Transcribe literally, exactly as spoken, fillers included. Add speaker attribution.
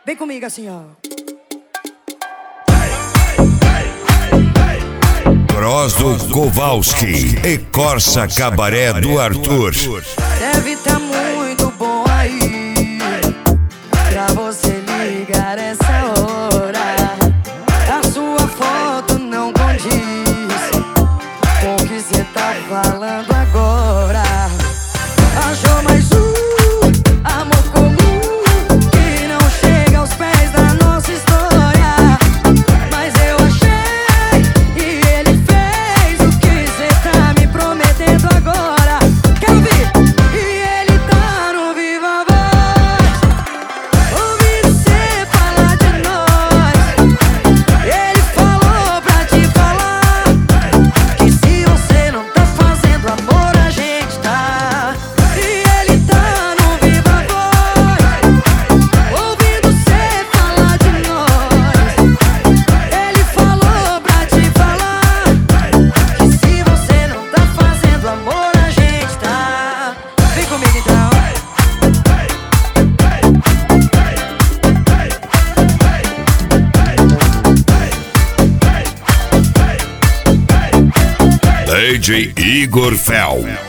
Speaker 1: Vem comigo assim, ó.
Speaker 2: Cross do Kowalski e Corsa Cabaré do Arthur.
Speaker 1: Deve tá muito bom aí pra você ligar essa hora. A sua foto não condiz com o que cê tá falando agora. Achou mais um amor comum que não chega aos pés da nossa história. Mas eu achei e ele fez o que cê tá me prometendo agora. Quer ouvir? E ele tá no Viva Voz, ouvindo cê falar de nós. Ele falou pra te falar que se você não tá fazendo amor, a gente tá. E ele tá no Viva Voz, ouvindo cê falar de nós. Ele falou pra te falar que se você não tá fazendo amor, a gente tá. Vem comigo então.
Speaker 2: D J Igor Fel.